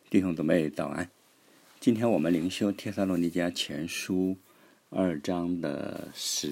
弟兄姊妹早安。今天我们灵修帖撒罗尼迦前书2章的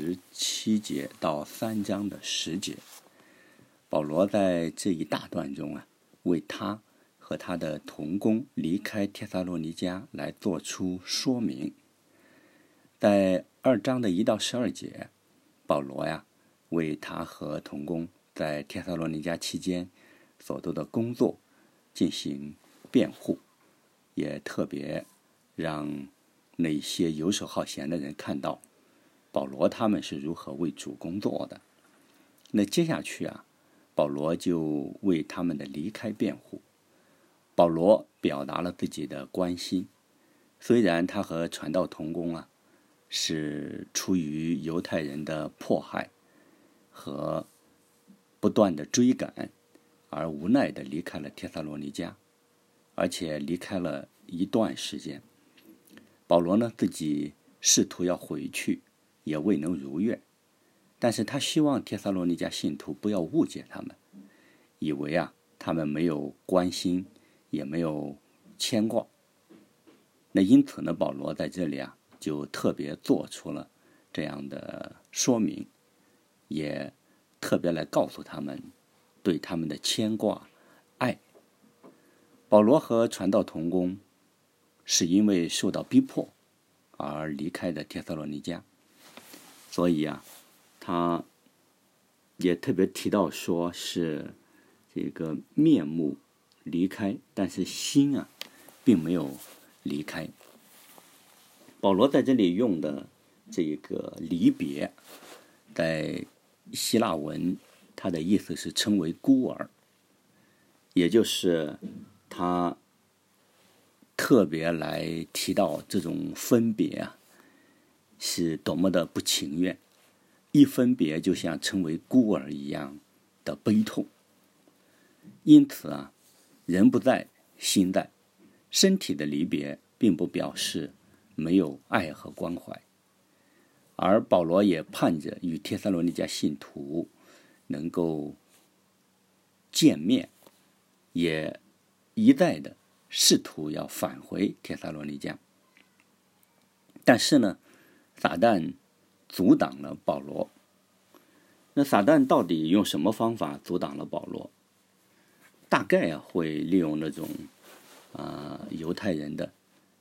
17节到3章的10节。保罗在这一大段中为他和他的同工离开帖撒罗尼迦来做出说明。在2章的1到12节，保罗为他和同工在帖撒罗尼迦期间所做的工作进行辩护，也特别让那些游手好闲的人看到保罗他们是如何为主工作的。那接下去保罗就为他们的离开辩护。保罗表达了自己的关心，虽然他和传道同工是出于犹太人的迫害和不断的追赶而无奈地离开了帖撒罗尼迦，而且离开了一段时间。保罗自己试图要回去，也未能如愿，但是他希望帖撒罗尼迦信徒不要误解他们，以为他们没有关心，也没有牵挂。那因此保罗在这里就特别做出了这样的说明，也特别来告诉他们对他们的牵挂爱。保罗和传道同工是因为受到逼迫而离开的帖撒罗尼迦，所以他也特别提到说是这个面目离开，但是心并没有离开。保罗在这里用的这个离别，在希腊文它的意思是称为孤儿，也就是他特别来提到这种分别是多么的不情愿，一分别就像成为孤儿一样的悲痛。因此人不在心在，身体的离别并不表示没有爱和关怀，而保罗也盼着与帖撒罗尼迦信徒能够见面，也一再的试图要返回帖撒罗尼迦。但是撒旦阻挡了保罗。那撒旦到底用什么方法阻挡了保罗？大概会利用那种犹太人的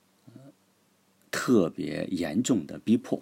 特别严重的逼迫。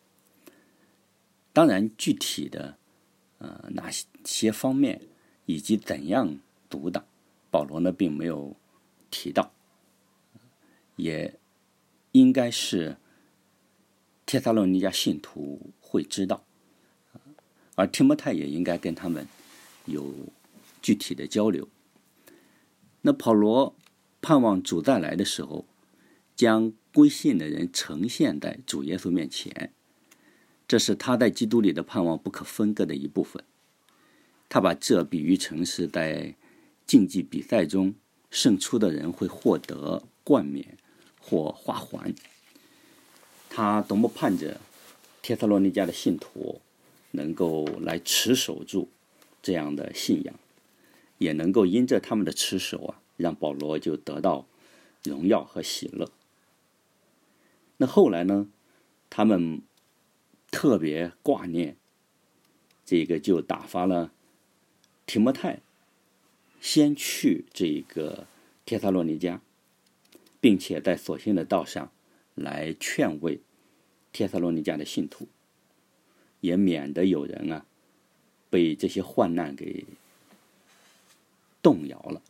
当然具体的哪些方面以及怎样阻挡，保罗并没有提到，也应该是帖撒罗尼迦信徒会知道，而提摩太也应该跟他们有具体的交流。那保罗盼望主再来的时候，将归信的人呈现在主耶稣面前，这是他在基督里的盼望不可分割的一部分。他把这比喻成是在竞技比赛中胜出的人会获得冠冕或花环。他多么盼着帖撒罗尼迦的信徒能够来持守住这样的信仰，也能够因着他们的持守让保罗就得到荣耀和喜乐。那后来他们特别挂念这个，就打发了提摩太先去这个帖撒罗尼迦，并且在所信的道上来劝慰帖撒罗尼迦的信徒，也免得有人被这些患难给动摇了。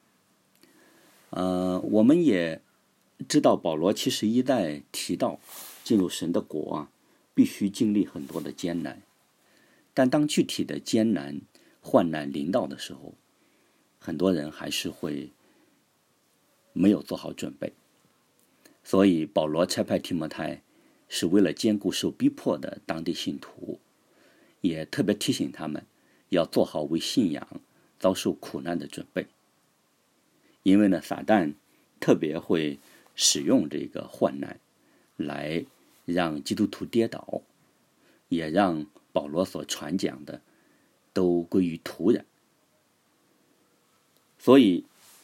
我们也知道保罗其实一再提到进入神的国必须经历很多的艰难，但当具体的艰难患难临到的时候，很多人还是会没有做好准备。所以保罗差派提摩太是为了兼顾受逼迫的当地信徒，也特别提醒他们要做好为信仰遭受苦难的准备。因为撒旦特别会使用这个患难来让基督徒跌倒，也让保罗所传讲的都归于土壤。所以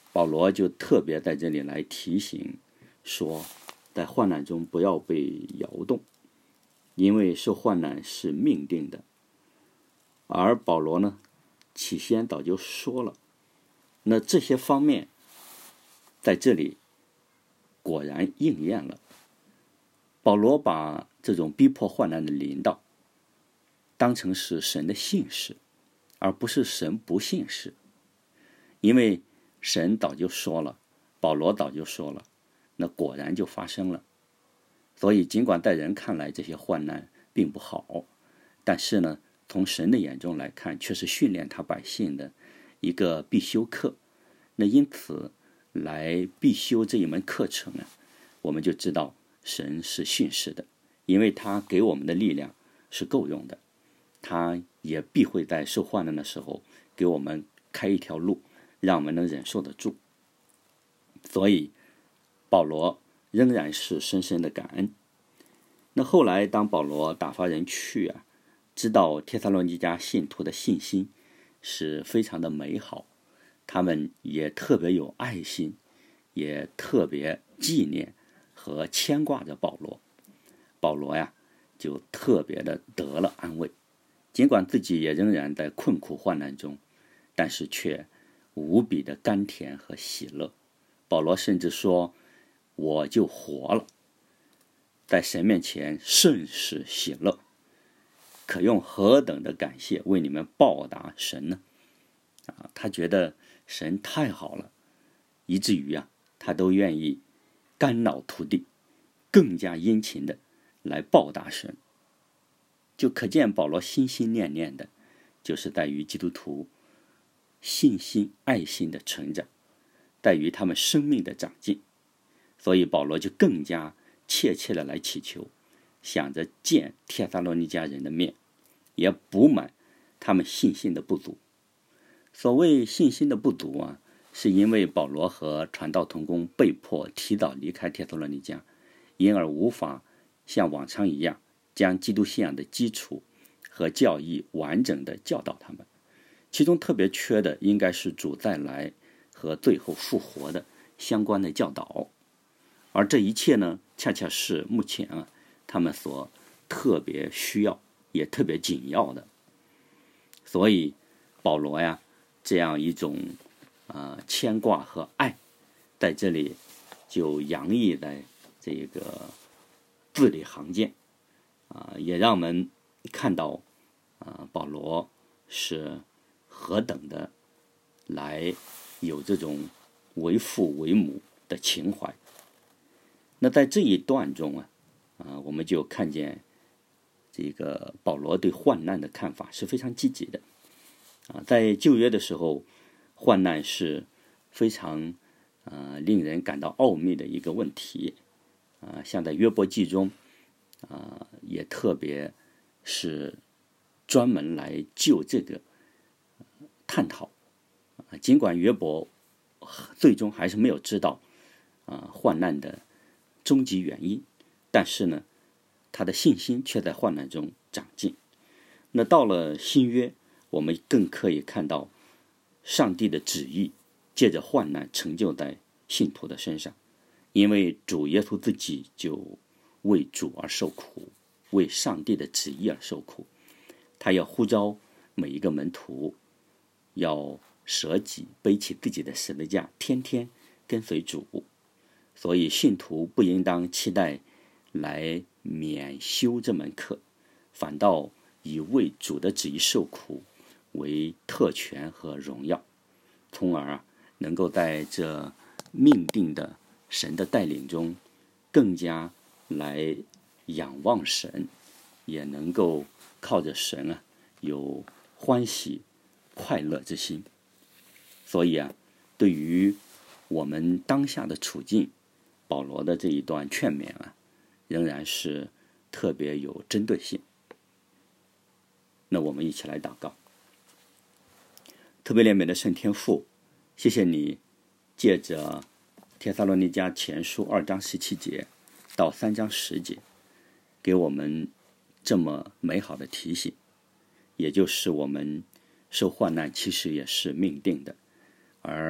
保罗就特别在这里来提醒说，在患难中不要被摇动，因为受患难是命定的。而保罗呢，起先早就说了，那这些方面在这里果然应验了。保罗把这种逼迫患难的临到当成是神的信使，而不是神不信使。因为神早就说了，保罗早就说了，那果然就发生了。所以尽管在人看来这些患难并不好，但是呢，从神的眼中来看，却是训练他百姓的一个必修课。那因此来必修这一门课程呢，我们就知道神是信实的，因为他给我们的力量是够用的，他也必会在受患难的时候给我们开一条路，让我们能忍受得住。所以保罗仍然是深深的感恩。那后来当保罗打发人去知道帖撒罗尼迦信徒的信心是非常的美好，他们也特别有爱心，也特别纪念和牵挂着保罗。保罗就特别的得了安慰，尽管自己也仍然在困苦患难中，但是却无比的甘甜和喜乐。保罗甚至说，我就活了，在神面前甚是喜乐，可用何等的感谢为你们报答神呢？他觉得神太好了，以至于他都愿意肝脑涂地，更加殷勤的来报答神。就可见保罗心心念念的就是在于基督徒信心爱心的成长，在于他们生命的长进。所以保罗就更加切切的来祈求，想着见帖撒罗尼迦人的面，也补满他们信心的不足。所谓信心的不足是因为保罗和传道同工被迫提早离开帖撒罗尼迦，因而无法像往常一样将基督信仰的基础和教义完整的教导他们。其中特别缺的应该是主再来和最后复活的相关的教导。而这一切呢，恰恰是目前他们所特别需要也特别紧要的。所以保罗这样一种牵挂和爱，在这里就洋溢在这个字里行间也让我们看到保罗是何等的来有这种为父为母的情怀。那在这一段中我们就看见这个保罗对患难的看法是非常积极的在旧约的时候，患难是非常令人感到奥秘的一个问题像在约伯记中也特别是专门来就这个探讨尽管约伯最终还是没有知道患难的终极原因，但是呢，他的信心却在患难中长进。那到了新约，我们更可以看到上帝的旨意借着患难成就在信徒的身上，因为主耶稣自己就为主而受苦，为上帝的旨意而受苦。他要呼召每一个门徒要舍己，背起自己的十字架，天天跟随主。所以信徒不应当期待来免修这门课，反倒以为主的旨意受苦为特权和荣耀，从而能够在这命定的神的带领中更加来仰望神，也能够靠着神有欢喜快乐之心。所以对于我们当下的处境，保罗的这一段劝勉仍然是特别有针对性。那我们一起来祷告。特别怜悯的圣天父，谢谢你借着帖撒罗尼迦前书2章17节到3章10节给我们这么美好的提醒，也就是我们受患难其实也是命定的，而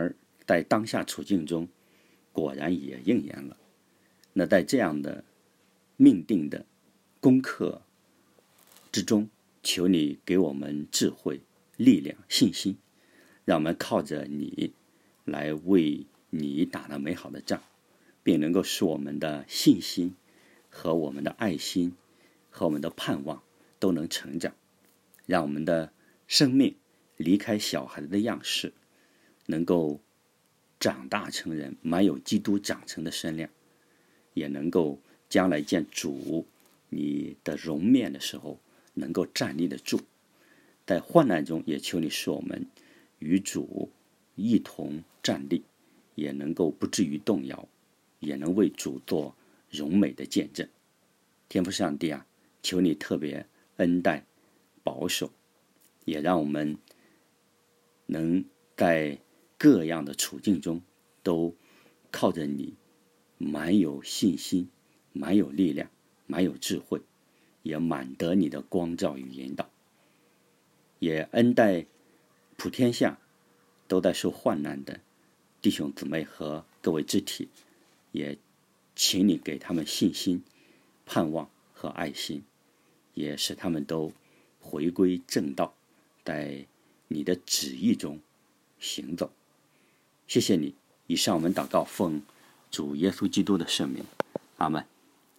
在当下处境中果然也应验了。那在这样的命定的功课之中，求你给我们智慧、力量、信心，让我们靠着你来为你打了美好的仗，并能够使我们的信心和我们的爱心和我们的盼望都能成长，让我们的生命离开小孩子的样式，能够长大成人，满有基督长成的身量，也能够将来见主你的容面的时候能够站立得住。在患难中也求你使我们与主一同站立，也能够不至于动摇，也能为主做荣美的见证。天父上帝啊，求你特别恩待保守，也让我们能在各样的处境中都靠着你，满有信心，满有力量，满有智慧，也满得你的光照与引导。也恩待普天下都在受患难的弟兄姊妹和各位肢体，也请你给他们信心、盼望和爱心，也使他们都回归正道，在你的旨意中行走。谢谢你。以上我们祷告奉主耶稣基督的圣名，阿们。